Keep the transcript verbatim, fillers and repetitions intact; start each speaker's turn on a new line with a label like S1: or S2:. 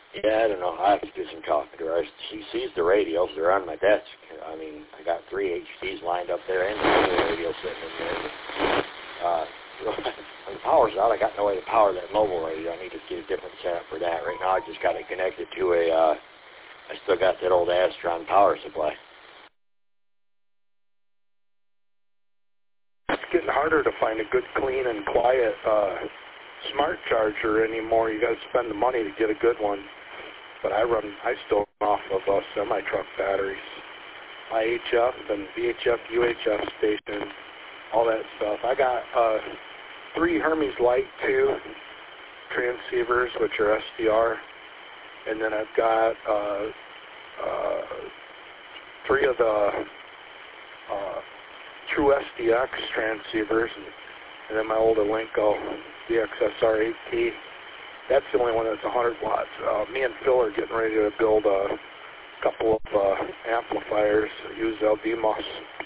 S1: Yeah, I don't know. I have to do some talking to her. She sees the radios. They're on my desk. I mean, I got three H Ds lined up there and the radio sitting in there. Uh, when the power's out, I got no way to power that mobile radio. I need to get a different setup for that. Right now, I just got it connected to a, uh, I still got that old Astron power supply.
S2: It's getting harder to find a good, clean, and quiet uh, smart charger anymore. You got to spend the money to get a good one. But I run, I still run off of uh, semi-truck batteries. I H F and V H F, U H F station, all that stuff. I got uh, three Hermes Light two transceivers, which are S D R, and then I've got uh, uh, three of the uh, True S D X transceivers, and, and then my old Elenco D X S R eight T. That's the only one that's one hundred watts. Uh, me and Phil are getting ready to build a couple of uh, amplifiers, use L D M O S